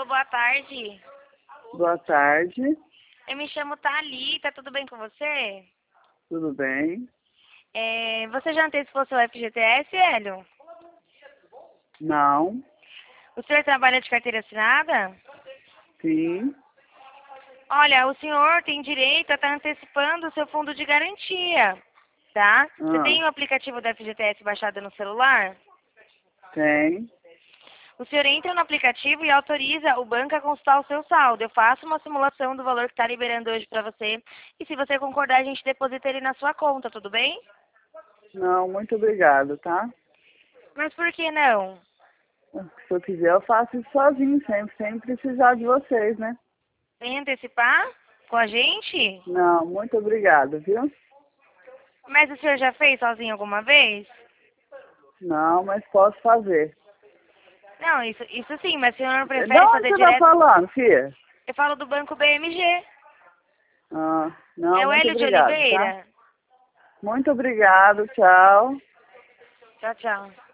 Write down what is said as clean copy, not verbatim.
boa tarde. Boa tarde, Eu me chamo Thalita, tudo bem com você? tudo bem? Você já antecipou seu FGTS, Hélio? Não, O senhor trabalha de carteira assinada? sim, Olha, o senhor tem direito a estar antecipando o seu fundo de garantia, tá? Você tem o aplicativo do FGTS baixado no celular? tem. O senhor entra no aplicativo e autoriza o banco a consultar o seu saldo. Eu faço uma simulação do valor que está liberando hoje para você. E se você concordar, a gente deposita ele na sua conta, tudo bem? Não, muito obrigado, tá? Mas por que não? Se eu quiser, eu faço isso sozinho, sempre, sem precisar de vocês, né? Vem antecipar com a gente? Não, muito obrigado, viu? Mas o senhor já fez sozinho alguma vez? Não, mas posso fazer. Não, isso sim, mas o senhor não Da prefere onde fazer você tá direto? falando, filha? Eu falo do Banco BMG. Não, É o muito Hélio de obrigado, tá? Oliveira. Muito obrigado, tchau. Tchau, tchau.